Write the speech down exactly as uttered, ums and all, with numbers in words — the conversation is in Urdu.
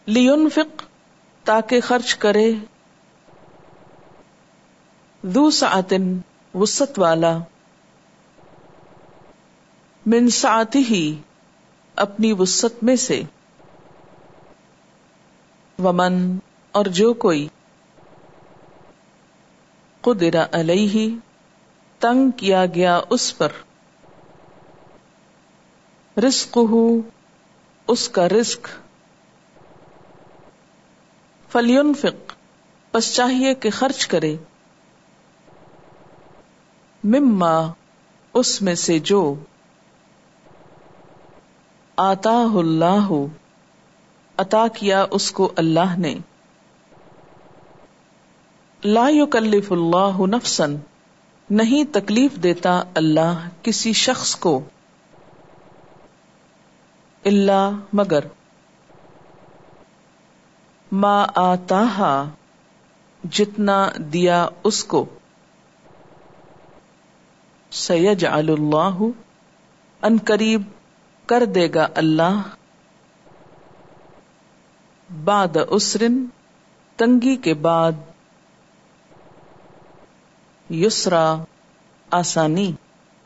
لینفق تاکہ خرچ کرے، ذو سعۃ وسعت والا، من سعتہ اپنی وسعت میں سے، ومن اور جو کوئی، قدر علیہ تنگ کیا گیا اس پر، رزقہ اس کا رزق، فلینفق پس چاہیے کہ خرچ کرے، مما اس میں سے جو، آتاہ اللہ عطا کیا اس کو اللہ نے، لا یکلف اللہ نفسا نہیں تکلیف دیتا اللہ کسی شخص کو، الا مگر، ما آتاہا جتنا دیا اس کو، سیجعل اللہ ان قریب کر دے گا اللہ، بعد عسر تنگی کے بعد، یسرا آسانی،